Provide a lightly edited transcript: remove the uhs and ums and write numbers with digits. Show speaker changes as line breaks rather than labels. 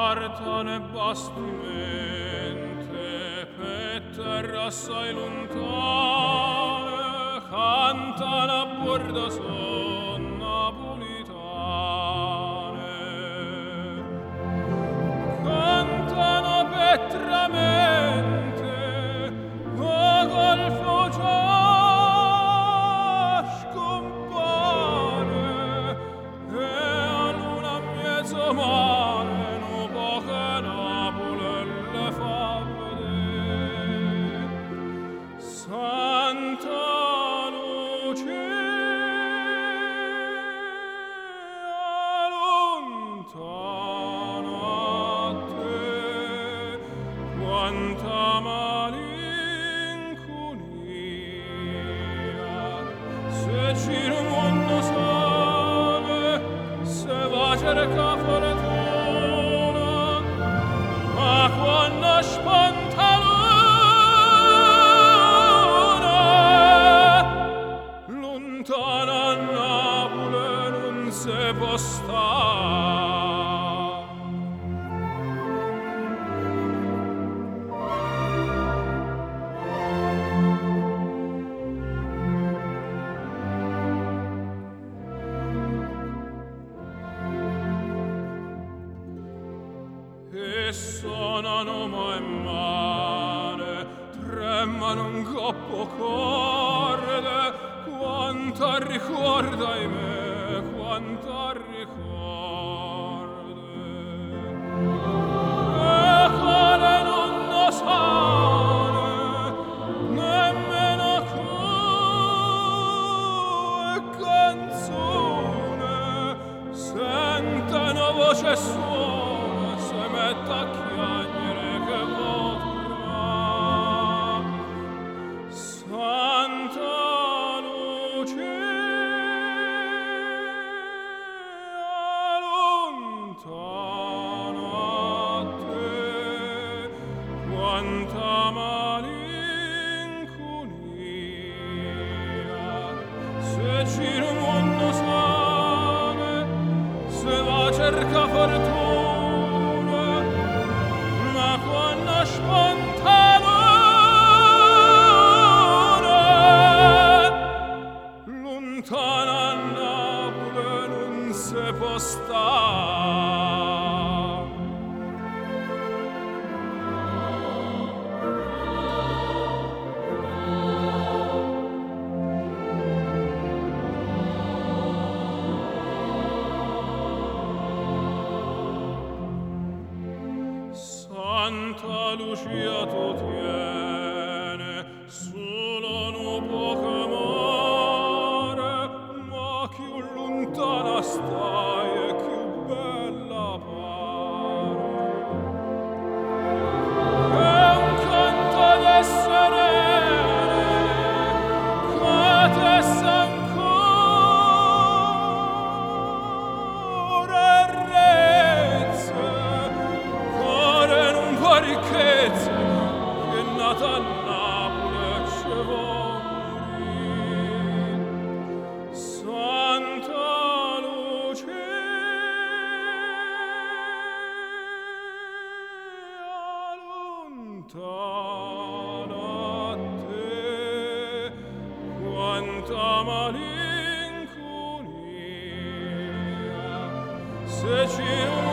portane bastimente per terra assai lontane cantano a bordo son napolitane, cantano petramente o golfo già scompare e a luna mezzo mare no poche Napoli le fa vedere. Santa lontana a te, quanta malinconia, se giro un mondo sale, se va a cerca fortuna, ma quando spanta luna, lontana a Napoli non se può stare. E suonano mai mare, tremano un coppo corde, quanta ricorda me, quanta ricorda. E quale non lo sane, nemmeno e canzone, sentono voce suona, se mette a chiagnere che vorrà. Santa lontana a te, quanta malinconia, se giro un mondo sane, se va a cerca fortuna, ma quando spanta luna, lontana a Napoli non se può stare. Santa Lucia tu tiene solo no poco amore, ma più lontana stai e più bella pare. È un canto de serene che te s'ancora rezze, core non può ricchezze, che è nata a Napoli e ci vuol morire. Santa Lucia lontana a te, quanta malinconia, se ci